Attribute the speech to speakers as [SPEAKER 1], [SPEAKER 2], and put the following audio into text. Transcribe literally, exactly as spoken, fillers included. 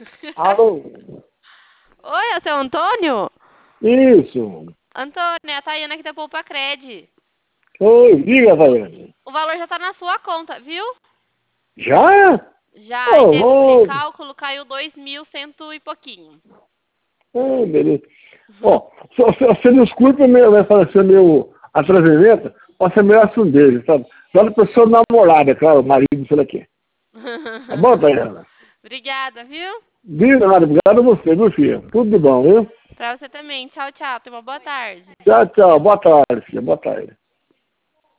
[SPEAKER 1] Alô?
[SPEAKER 2] Oi, é o seu Antônio?
[SPEAKER 1] Isso.
[SPEAKER 2] Antônio, é a Tayana aqui da Poupa Cred.
[SPEAKER 1] Oi, diga, Tayane.
[SPEAKER 2] O valor já tá na sua conta, viu?
[SPEAKER 1] Já?
[SPEAKER 2] Já, em
[SPEAKER 1] Oh,
[SPEAKER 2] termos de
[SPEAKER 1] oh.
[SPEAKER 2] cálculo, caiu dois mil cento e pouquinho.
[SPEAKER 1] Ah, beleza. Ó, só, só, você desculpa meu, vai parecer meu atrasamento, pode ser meu assunto dele, sabe? Dá pra sua namorada, claro, o marido, sei lá quê. Tá bom, Tayana?
[SPEAKER 2] Obrigada, viu?
[SPEAKER 1] De nada, obrigado a você, meu filho. Tudo de bom, viu?
[SPEAKER 2] Pra você também. Tchau, tchau. Tenha uma boa tarde.
[SPEAKER 1] Tchau, tchau. Boa tarde, filha. Boa tarde.